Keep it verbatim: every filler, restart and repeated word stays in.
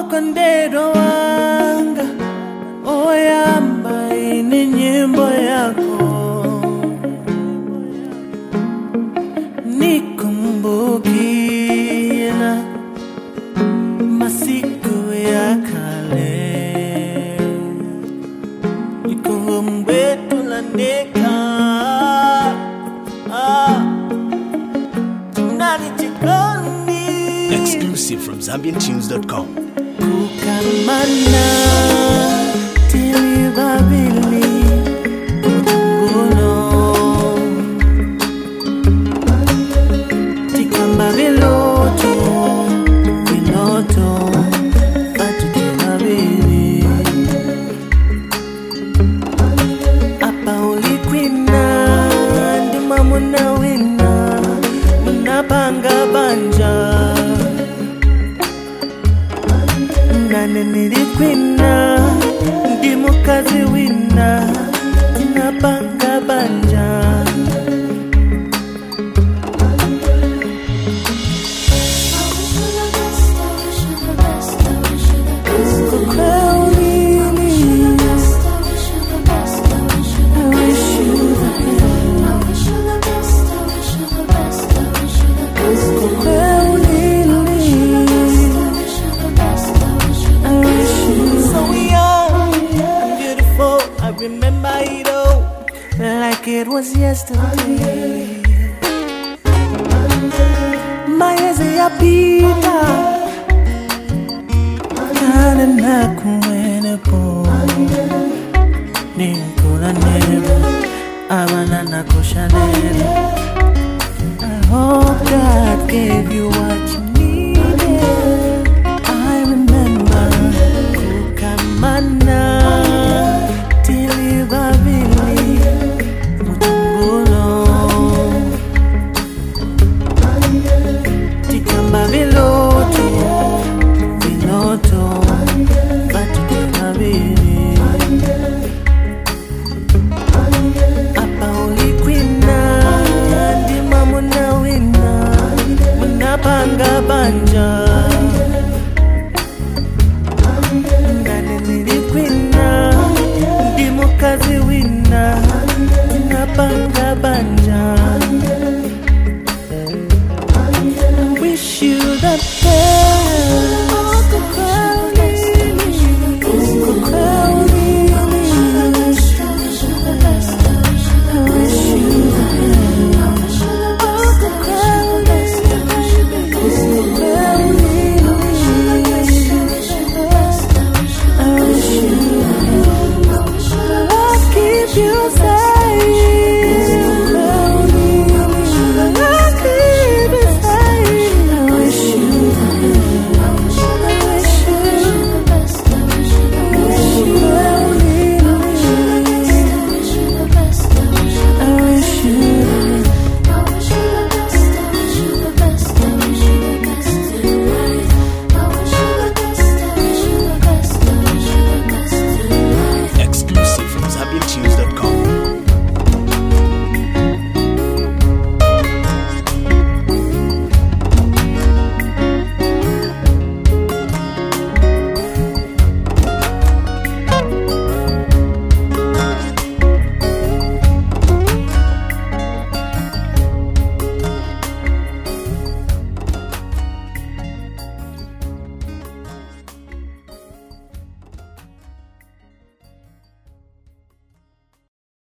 Okondero wanga oyamba ini nyimbo yako nikumbukila masiku ya kale nikumbe tulandeka ah nani chikoni. Exclusive from Zambian Tunes dot com. Kukamana tili babili utunguno tikamba viloto viloto batuke babili apa ulikwina ndima muna wina munapanga banja nane nilikwina ndi mukazi wina tinapanga banja remember it all like it was yesterday. Maezi yapita kana nakuwenepo ninkula nero abana nakushanero. I hope God gave you what you